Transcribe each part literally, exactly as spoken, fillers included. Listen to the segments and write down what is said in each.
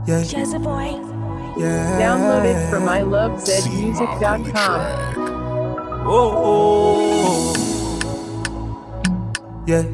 Yeah, Jazzy boy. yeah. Download it from i love zed music dot com. Oh, oh, yeah,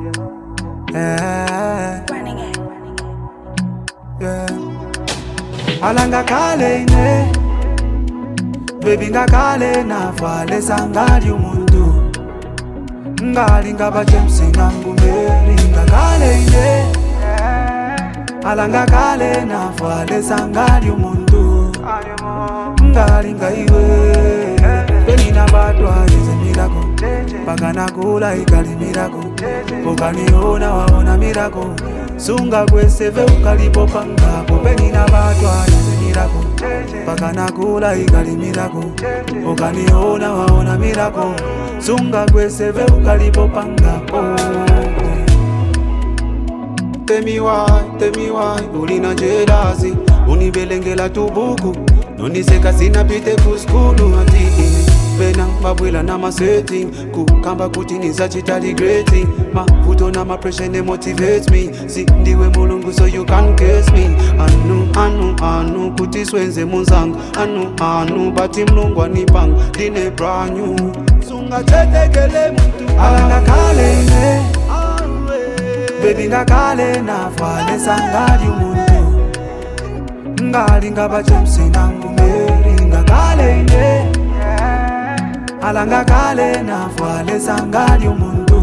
yeah, Running it. yeah. Alanga kale ine, baby ngakale navale sangali umuntu. Ngali ngaba James ngangumeli ngakale ine. Alanga kale navale sangali umuntu. Ngali ngaiwe, penina batwa is a miracle. Bagana kula ikali miracle. Ukaniona waona miracle. Sunga kweseve ukalipo pangapo. Penina batwa is a miracle. Bagana kula ikali miracle. Ukaniona waona miracle. Sunga kweseve ukalipo pangapo. Tell me why, tell me why, ulina jealousy. Unibelengela tubuku, noniseka sina pite kuskulu atiki. Pena babwela na ma setting, kukamba kuti nizachitali greating. Mavuto na ma pressure ne motivate me. Si ndiwe mulungu so you can't curse me. Anu, anu, anu, kuti swenze munzangu. Anu, anu, bati mlungu anipanga. Dine brand new, sunga chetekele mtu. Alanga kale ine, baby ngakale navale sangali umuntu. Ngali ngaba James ngangumeli ngakale ine. Alanga kale navale sangali umuntu.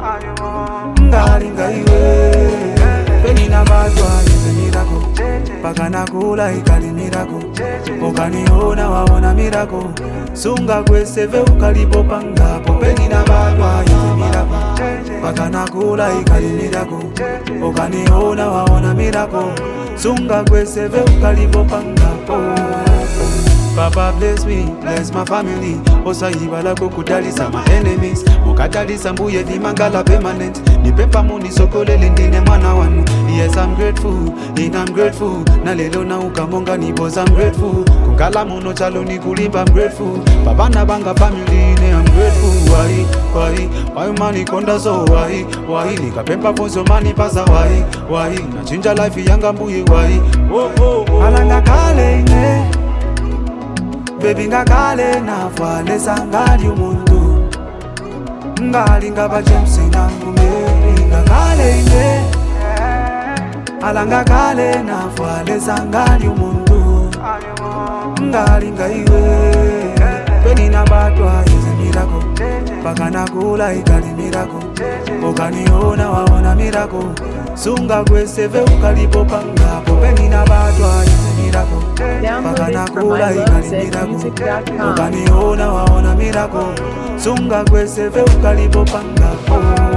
Ngali ngaiwe, penina batwa is a miracle. Bagana kula ikali miracle. Ukaniona waona miracle. Sunga kweseve ukalipo pangapo. Penina batwa is a miracle. Bagana kula ikali miracle. Ukaniona waona miracle. Sunga kweseve ukalipo pangapo. Papa bless me, bless my family. Osa ibala kukudalisa my enemies. Mukadalisa mbuye vimangala permanent. Nipepa muni sokole lindine mwana wanu. Yes, I'm grateful, and I'm grateful. Na lelo na ukamonga ni boss, I'm grateful. Kungala muno chalo ni kulimba, I'm grateful. Baba na banga family ne, I'm grateful. Why, why, why mani konda so why, why nikapempa fonso mani pasa why, why na chinja life yanga mbuye why. Oh oh oh. Alanga kale ine, baby ngakale navale sangali umuntu. Ngali ngaba James ngangumeli ngakale ine. Alanga kale navale sangali umuntu. Ngali ngaiwe, penina batwa is a miracle. Bagana kula ikali miracle. Ukaniona waona miracle. Sunga kweseve ukalipo pangapo. Penina batwa is a miracle. Download it from i love zed music dot com. Ukaniona waona miracle. Sunga kweseve ukalipo pangapo.